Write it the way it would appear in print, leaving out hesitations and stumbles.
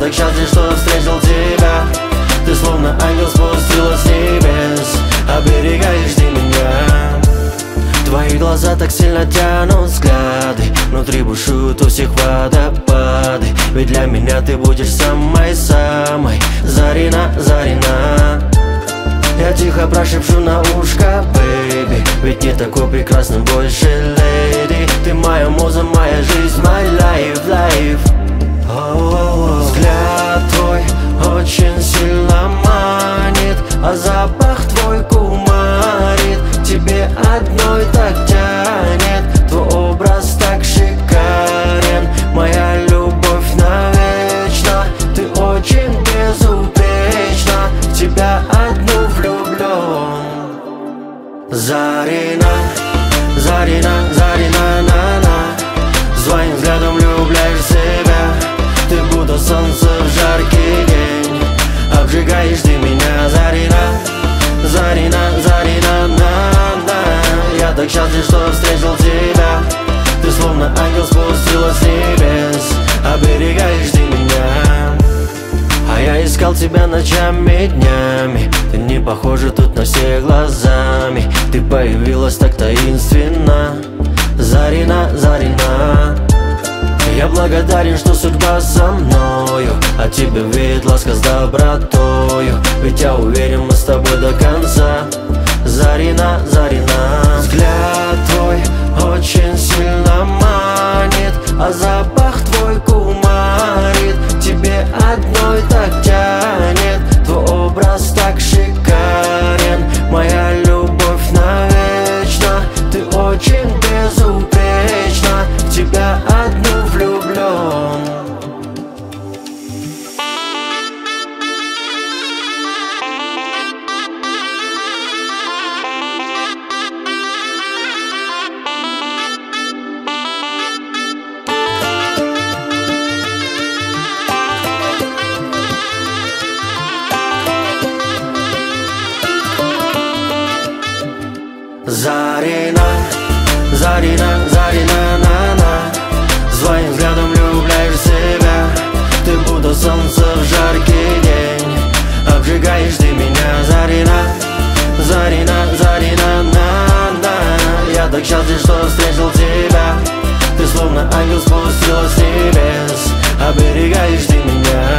так счастлив, что встретил тебя. Ты словно ангел спустилась с небес, оберегаешь ты меня. Твои глаза так сильно тянут взгляды, внутри бушуют у всех водопады. Ведь для меня ты будешь самой-самой Зарина, Зарина. Я тихо прошепчу на ушко, бэйби, ведь не такой прекрасным больше, леди. Ты моя муза, моя жизнь, my life, life. Взгляд твой очень сильно манит, а запах твой кумарит. Тебе одной так тянет, твой образ так шикарен. Моя любовь навечно, ты очень безупречна. В тебя одну влюблен. Зарина, Зарина, Зарина, на-на. Своим взглядом влюбляешь в себя. Ты будто солнце в жаркий день, обжигаешь ты меня. Зарина, Зарина, Зарина, на-на. Я так счастлив, что встретил тебя. Ты словно ангел спустилась с небес, оберегаешь ты меня. А я искал тебя ночами, днями. Ты не похожа тут на всех глазами. Ты появилась так таинственно. Зарина, Зарина. Я благодарен, что судьба со мною, от тебя веет ласка с добротою. Ведь я уверен, мы с тобой до конца. Зарина, Зарина. Взгляд твой очень сильно манит, а запах твой кумарит. Тебе одной так тянет, твой образ так шикарен. Моя любовь навечно, ты очень безупречна. В тебя одну влюблен. Зарина, Зарина, Зарина, на-на. Своим взглядом влюбляешь в себя. Ты будто солнце в жаркий день, обжигаешь ты меня. Зарина, Зарина, Зарина, на-на. Я так счастлив, что встретил тебя. Ты словно ангел спустилась с небес, оберегаешь ты меня.